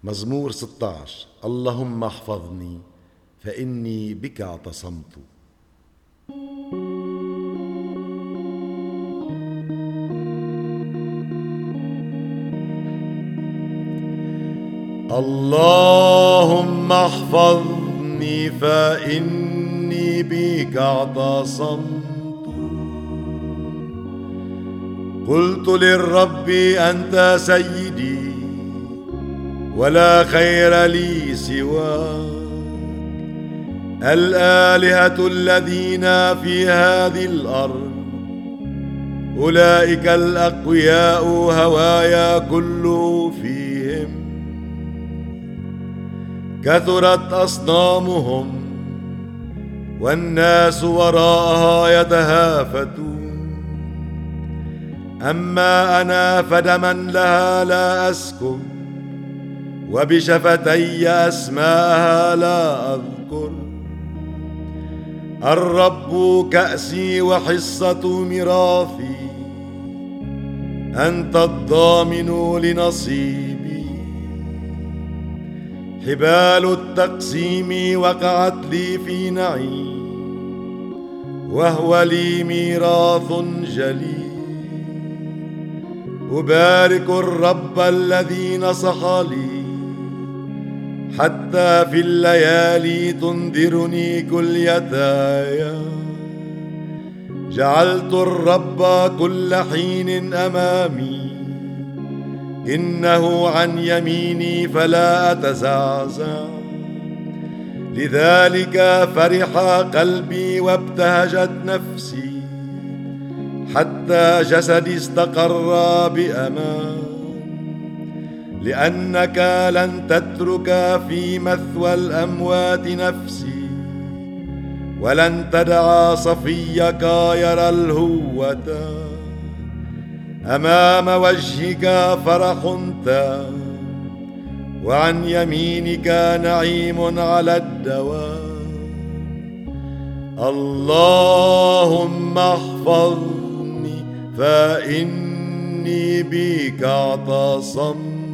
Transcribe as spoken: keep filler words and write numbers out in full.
مزمور ستة عشر. اللهم احفظني فإني بك اعتصمت. اللهم احفظني فإني بك اعتصمت. قلت للرب أنت سيدي ولا خير لي سواك. الآلهة الذين في هذه الأرض أولئك الأقوياء هوايا كل فيهم. كثرت أصنامهم والناس وراءها يتهافتون. أما أنا فدما لها لا أسكن وبشفتي أسماءها لا أذكر. الرب كأسي وحصة ميراثي، أنت الضامن لنصيبي. حبال التقسيم وقعت لي في نعيم، وهو لي ميراث جليل. أبارك الرب الذي نصح لي، حتى في الليالي تنذرني كليتاي. جعلت الرب كل حين أمامي، إنه عن يميني فلا أتزعزع. لذلك فرح قلبي وابتهجت نفسي، حتى جسدي استقر بأمان. لأنك لن تترك في مثوى الأموات نفسي، ولن تدع صفيك يرى الهوة. أمام وجهك فرح تام، وعن يمينك نعيم على الدوام. اللهم احفظني فإني بك اعتصمت.